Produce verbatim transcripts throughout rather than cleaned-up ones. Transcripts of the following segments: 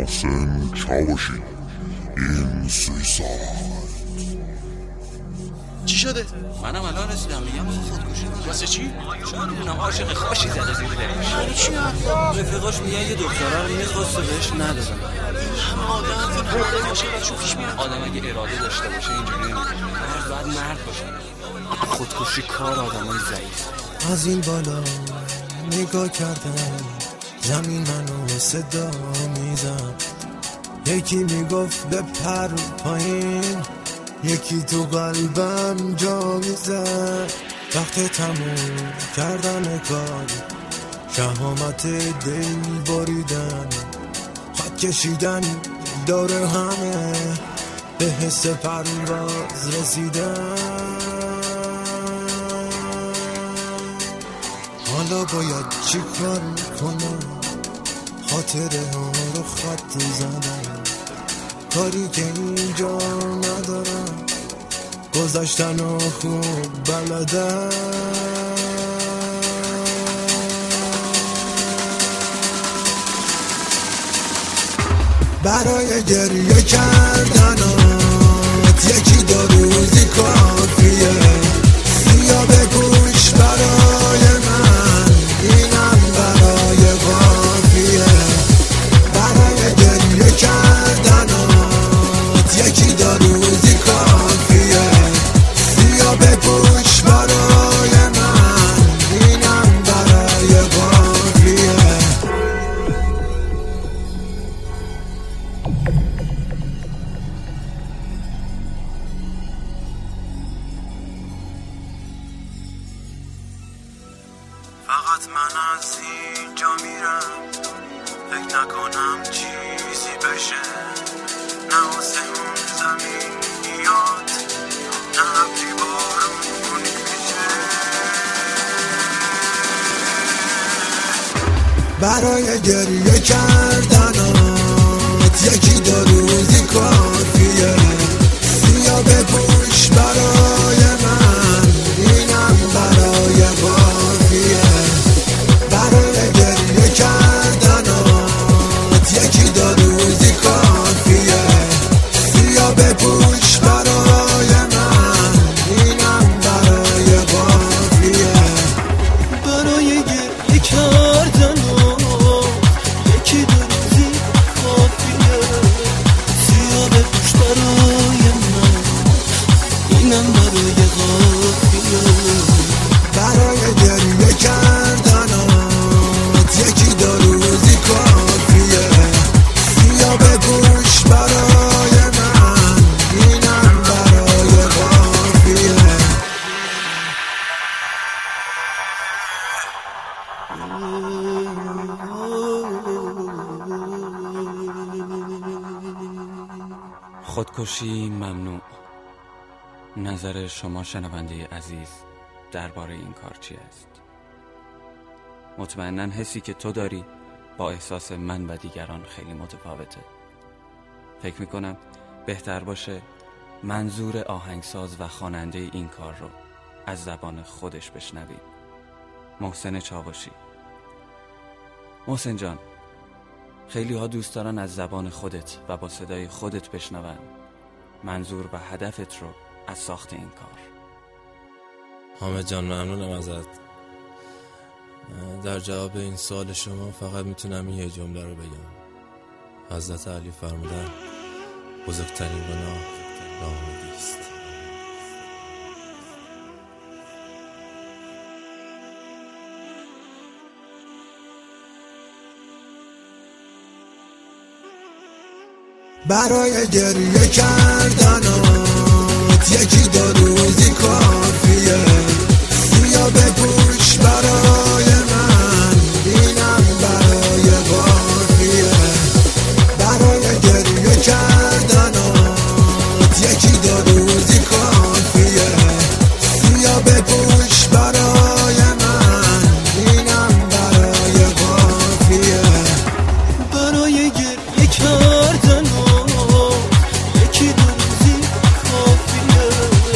محسن چاوشی. این سویساید. چی شده؟ منم الان رسیدم میگم خودکشی کنه. واسه چی؟ چرا میدونم عاشق خوشی زده زیر دلش. یعنی چی؟ رفیقاش میگن یه دختره رو میخواسته بهش ندادن. آدم اراده باشه بچه‌ها پیش میاد. آدم اگه اراده داشته باشه اینجوری نمیشه. باید مرد باشه. خودکشی کار آدمای ضعیف. از این بالا نگاه کردم زمین منو صدا میزد. یکی میگفت بپر پایین، یکی تو قلبم جا میزد. وقت تموم کردن کار، شهامت دل بریدن، خط کشیدن دور همه، به حس پرواز رسیدن. حالا باید چی کار کنم؟ خاطره ها رو خط زدم، کاری که اینجا ندارم، گذشتن و خوب بلدم. برای گریه کردنات یکی دو روزی کافیه. بیا بگوش برای من، اینم برای قافیه. برای گریه کردنات یکی دو روزی کافیه. بیا بگوش برای من، اینم برای قافیه. فقط من از اینجا میرم، فکر نکنم چیزی بشه. نه آسمون زمین میاد، نه ابری بارونی میشه. برای گریه کردنات یکی دو روزی کافیه. بیا بپوش برای من، اینم برای قافیه. برای گریه کردنات یکی دو روزی کافیه. بیا بپوش برای من، اینم برای قافیه. برای گریه کردنات یکی دو روزی کافیه. بیا بپوش برای من، اینم برای قافیه. برای گریه کردنات یکی دو روزی کافیه. بیا بگوش برای من، اینم برای قافیه. خودکشی ممنوع. نظر شما شنونده عزیز درباره این کار چی است؟ مطمئناً حسی که تو داری با احساس من و دیگران خیلی متفاوته. فکر میکنم بهتر باشه منظور آهنگساز و خواننده این کار رو از زبان خودش بشنوید. محسن چاوشی. محسن جان، خیلی ها دوست دارن از زبان خودت و با صدای خودت بشنون منظور و هدفت رو از ساخت این کار. حامد جان ممنونم ازت. در جواب این سوال شما فقط میتونم یه جمله رو بگم. حضرت علی فرمودن بزرگترین گناه ناامیدی است. برای گریه کردنات یکی دو روزی کافیه. بیا بپوش برای من، اینم برای قافیه. برای گریه کردنات یکی دو روزی کافیه. بیا بپوش برای من، اینم برای قافیه. برای گریه کردنات یکی دو روزی کافیه.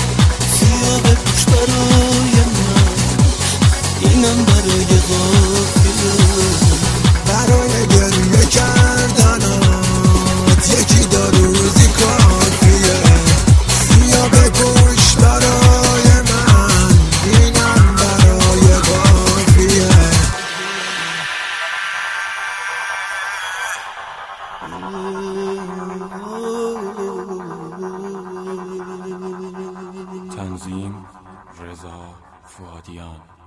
رضا فؤادیان.